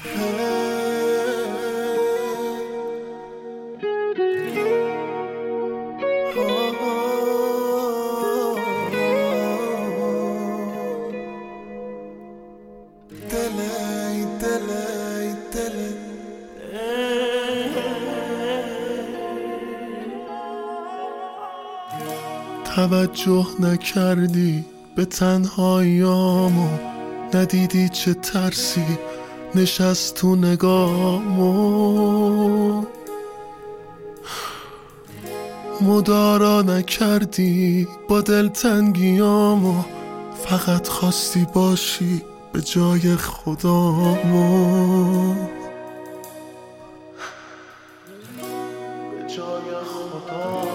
توجه نکردی به تنهاییامو، ندیدی چه ترسی نشست تو نگامو، مدارا نکردی با دلتنگیامو، فقط خواستی باشی به جای خدامو، به جای خدامو.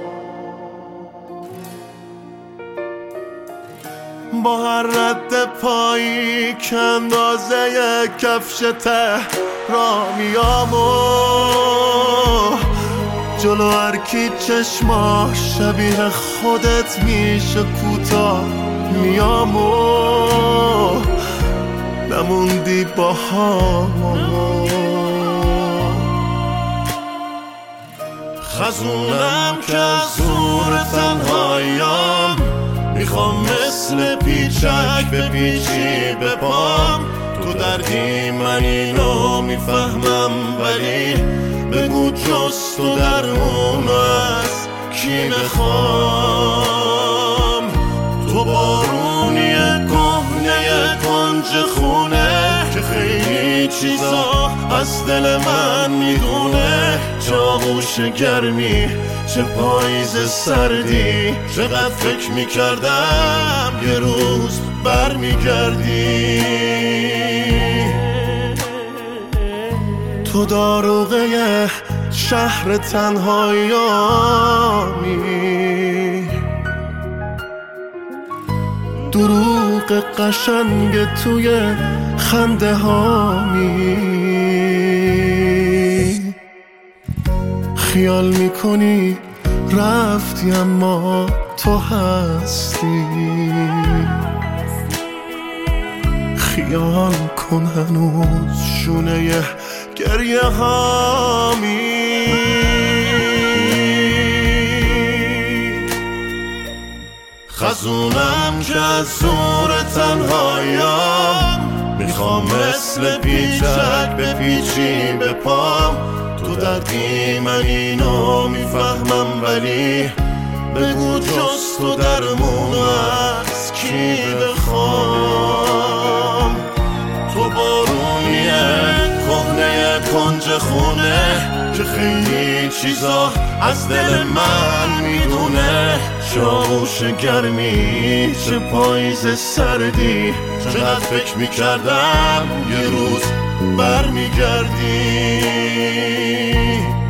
با هر رد پایی که اندازه کفش تهرامیامو، جلو هر کی چشماش شبیه خودت میشه کوتاه میامو، نموندی با هم. خزونم که از زور تنهاییام، میخوام مثل پیچک به پیچی به پام، تو دردی من اینو میفهمم، ولی بگو جز تو درمون از کی بخوام. تو بارونی کهنه کنج خونه که خیلی چیزا از دل من میدونه، چه آغوش گرمی چه پاییز سردی، چقدر فکر میکردم یه روز برمیگردی. تو داروغه شهر تنهاییامی، دروغ قشنگ توی خنده هامی، خیال میکنی رفتی اما تو هستی، خیال کن هنوز شونه گریه هامی. خزونم که از زور تنهاییام، میخوام مثل پیچک به پیچی به پام، تو دردی من اینو میفهمم، ولی بگو جز تو درمون از کی بخوام. تو بارونیه کهنه کنج خونه که خیلی چیزا از دل من میدونه، چه آغوش گرمی چه پاییز سردی، چقدر فکر میکردم یه روز برمیگردی.